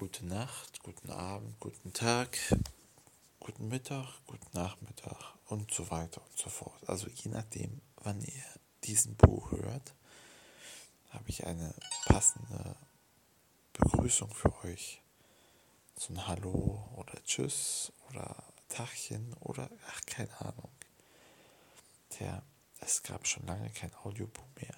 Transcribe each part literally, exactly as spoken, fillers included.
gute Nacht, guten Abend, guten Tag, guten Mittag, guten Nachmittag und so weiter und so fort. Also je nachdem, wann ihr diesen Buch hört, habe ich eine passende Begrüßung für euch. So ein Hallo oder Tschüss oder Tachchen oder ach, keine Ahnung. Tja, es gab schon lange kein Audiobuch mehr.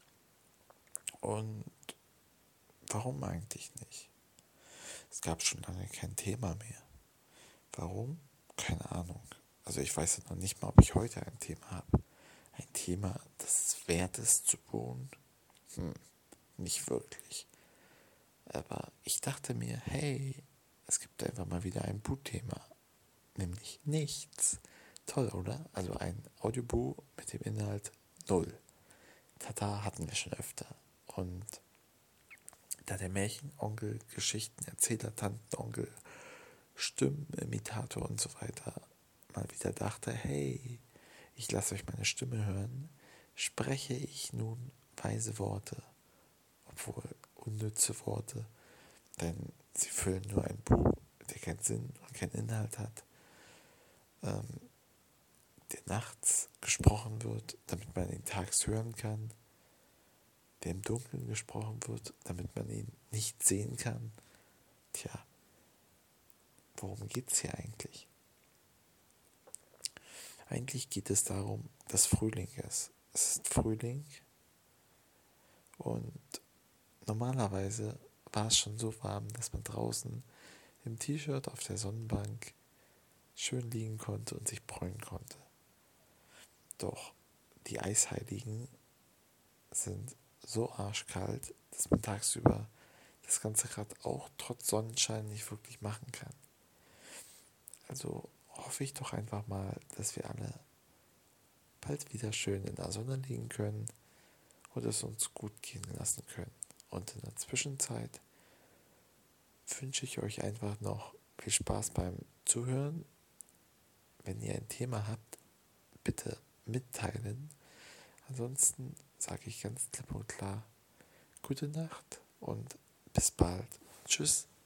Und warum eigentlich nicht? Es gab schon lange kein Thema mehr. Warum? Keine Ahnung. Also ich weiß noch nicht mal, ob ich heute ein Thema habe. Ein Thema, das es wert ist zu bohren? Hm, nicht wirklich. Aber ich dachte mir, hey, es gibt einfach mal wieder ein Buchthema. Nämlich nichts. Toll, oder? Also ein Audiobuch mit dem Inhalt null. Tata hatten wir schon öfter. Und da der Märchenonkel, Geschichtenerzähler, Tantenonkel, Stimmenimitator und so weiter mal wieder dachte, hey, ich lasse euch meine Stimme hören, spreche ich nun weise Worte, obwohl unnütze Worte, denn sie füllen nur ein Buch, der keinen Sinn und keinen Inhalt hat, ähm, der nachts gesprochen wird, damit man ihn tags hören kann, der im Dunkeln gesprochen wird, damit man ihn nicht sehen kann. Tja, worum geht's hier eigentlich? Eigentlich geht es darum, dass Frühling ist. Es ist Frühling und normalerweise war es schon so warm, dass man draußen im T-Shirt auf der Sonnenbank schön liegen konnte und sich bräunen konnte. Doch die Eisheiligen sind so arschkalt, dass man tagsüber das ganze gerade auch trotz Sonnenschein nicht wirklich machen kann. Also hoffe ich doch einfach mal, dass wir alle bald wieder schön in der Sonne liegen können und es uns gut gehen lassen können. Und in der Zwischenzeit wünsche ich euch einfach noch viel Spaß beim Zuhören. Wenn ihr ein Thema habt, bitte mitteilen. Ansonsten sage ich ganz klipp und klar, gute Nacht und bis bald. Tschüss.